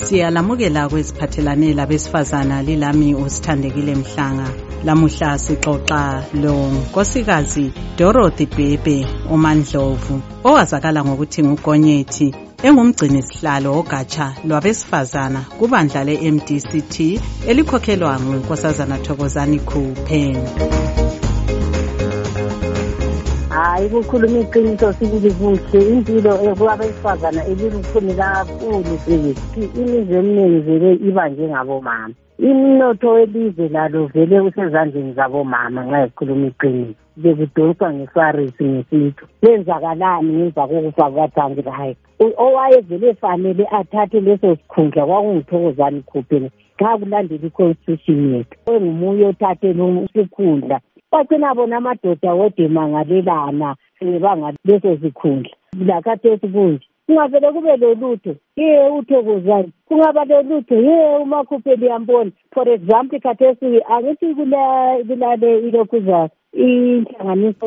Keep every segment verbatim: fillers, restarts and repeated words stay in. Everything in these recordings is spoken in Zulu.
Siyalamukela kweziphathelane labesifazana lilami uSithandekile Mhlanga. Lamuhla sixoxa lo Nkosikazi Dorothy Bhebhe uMandlovu owazakala ngokuthi nguGonyethi, engumgcini sihlalo ogatsha lwabesifazana kubandla le-M D C T elikhokhelwa nguNkosazana Thokozani Khupheni. Hayi ukukhuluma iqiniso sibili kuhle impilo kwabesifazana elilukhuni kakhulu bheki. Imizwe eminingi vele iba njengabomama. Imnotho welizwe lalo vele usezandleni zabomama nxa sikhuluma iqiniso. Bekudonswa ngefarisi ngesitho. Kwenzakalani ngemva kokufa kukaThangirayi? Owayevele efanele athathe leso sikhundla kwakunguthokozani Khupheni xa kulandela i-constitution yethu. Engumuye othathe lo sikhundla. Bacina bona amadoda wode mangalelana sebanga leso sikhundla. Lakhathesi kunje kungavele kube lolutho ye uThokozani, kungaba lolutho ye uMakhupheni yambona. For example khathesi angithi kula kulale ilokuza inhlanganiso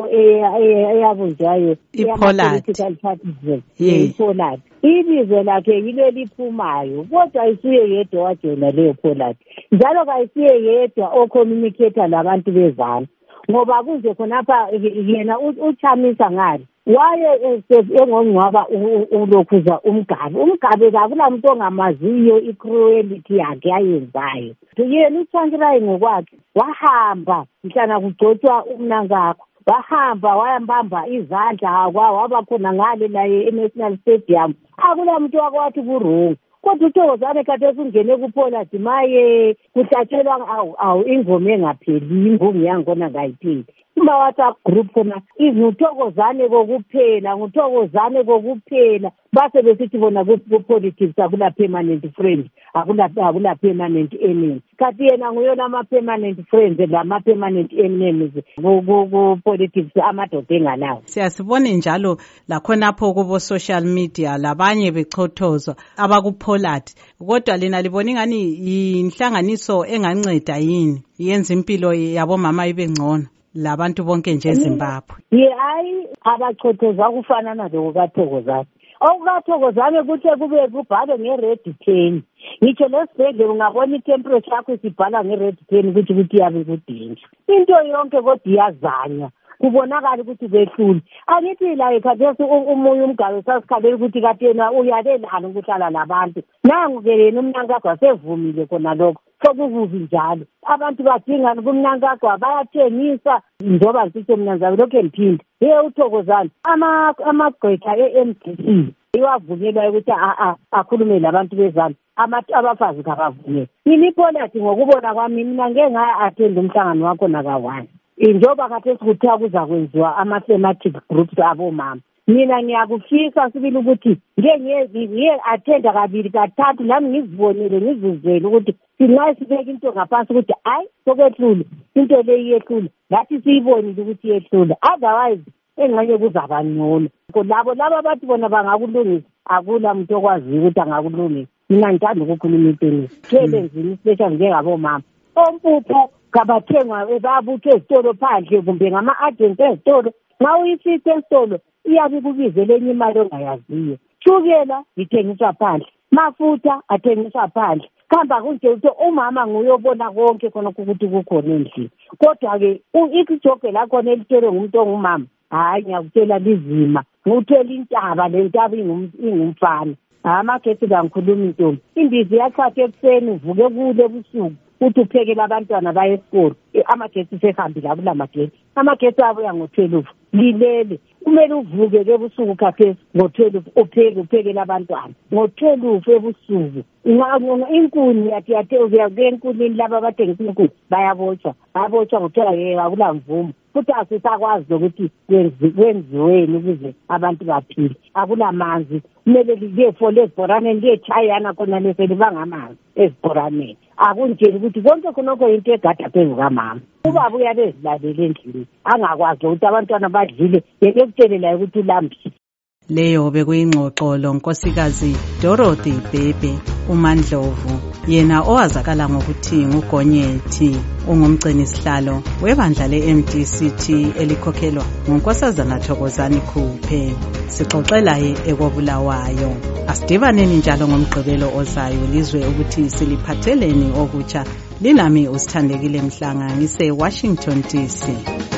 eyabunjayo i-political parties i-Pollard. Ilizwe lakhe yilo liphumayo kodwa ayisuye yedwa wajona leyo Pollard, njalo kayisuye yedwa ocommunicator labantu bezana, ngoba kunje khonapha yena uchamisa ngani waye engongcwaba ulokhuza uMgabe. UMgabe akulamuntu ongamaziyo i-cruelty yakhe ayenzayo. Yena uThangirayi ngokwakhe wahamba mhlana kugcotshwa umnankakho, wahamba wayambamba izandla waba khona ngale laye e-National Stadium. Akulamuntu wakwathi kurongo. Kodwa uThokozani khathesi ungene kuPollard maye kuhlatshelwa awu awu ingoma engapheli, ingoma yangona ngayipheli. Uma WhatsApp group khona izuThokozane kokuphela, nguThokozane kokuphela. Base besithi bona ku-politics akula permanent friend, akula akula permanent enemy. Kathi yena nguyona ama-permanent friends lama-permanent enemies ku-politics amadoda engalawo. Siyasibona njalo lakhonapho kubo social media labanye bechothozwa abakuPollard, kodwa lena libona ingani inhlanganiso enganceda yini yenza impilo yabomama ibe ngcono labantu bonke nje eZimbabwe. Ye hayi abachothoza kufanana lokukaThokozani. OkukaThokozane kuthe kube kubhalwe nge-red ten. Ngitsho lesibhedlela ungabona i-temperature yakho isibhala nge-red ten ukuthi ukuthi yabe kudinja. Into yonke kodwa iyazanya. Kubonakala ukuthi behlule. Angithi la ekhathesi umunye umgabe sasikhalela ukuthi kade yena uyalelana ukuhlala labantu. Nangu ke yena umnankakho wasevumile khona lokho. Sokuvuzi njalo. Abantu badinga kumnankakho bayathengisa njoba ngisho mina ngizabe lokho ngiphinda. Ye uThokozani ama amagqwetha e-M D C iwavunyelwa ukuthi a a akhulume labantu bezana. Abafazi kabavunyelwa. ImiPollard ngokubona kwami mina ngeke nga-attend umhlangano wakho nakawane. Njoba khathesi kuthiwa kuzakwenziwa ama-thematic groups abomama. Mina ngiyakufisa sibili ukuthi ngeke ngiye-attenda kabili kathathu nami ngizibonele ngizizwele ukuthi sinxa sibeka into ngaphansi ukuthi hayi sokwehlule into le iyehlule ngathi siyibonile ukuthi iyehlule, otherwise engxenye kuzaba ngcono. Labo laba bathi bona bangakulungisa akula muntu okwaziyo ukuthi angakulungisa. Mina ngithanda ukukhuluma iqiniso. Kele nzima special njengabomama. Ompupho kabathengwa babuthwe ezitolo phandle kumbe ngama-agent ezitolo. Nxa uyifise esitolo iyabe kubize lenye imali ongayaziyo. Shukela ithengiswa phandle, mafutha athengiswa phandle. Khamba kunje ukuthi umama nguye obona konke khona ukuthi kukhona endlini. Kodwa-ke ijoke lakhona elitshelwe ngumuntu ongumama, hayi ngiyakutshela lizima. Nguthela intaba le ntaba ingumfana. Amagetsi kangikhuluma intombi. Imbizi yathatha ekuseni uvuke kule ebusuku uthi uphekela abantwana baye esikolo. Amagetsi sehambile akula magetsi. Amagetsi abuya ngo-twelve. Lilele kumele uvuke ke ebusuku khathesi ngo-twelve upheke uphekela abantwana. ngo-twelve ebusuku inkuni yathi yathe uya enkunini laba abathengisa inkuni bayabotshwa. Bayabotshwa ngokuthiwa ye akula mvumo. Futhi asisakwazi ukuthi kwenziweni ukuze abantu baphile. Akula manzi. Kumele liyefola ezibhoraneni liyetshayana khona leselibanga amanzi ezibhoraneni. Akunjeni ukuthi konke khonokho into egada phezu kamama. Ubaba uyabe ezilalele endlini angakwazi ukuthi abantwana badlile yekekutshelela ukuthi ulambile. Leyo bekuyingxoxo lo Nkosikazi Dorothy Bhebhe uMandlovu, yena owazakala ngokuthi nguGonyethi, ungumgcini sihlalo webandla le-M D C T elikhokhelwa nguNkosazana Thokozani Khupheni. Sixoxela ekobulawayo. Asidibaneni njalo ngomgqibelo ozayo lizwe ukuthi siliphatheleni okutsha. Linami usithandekile Mhlanga ngise Washington D C.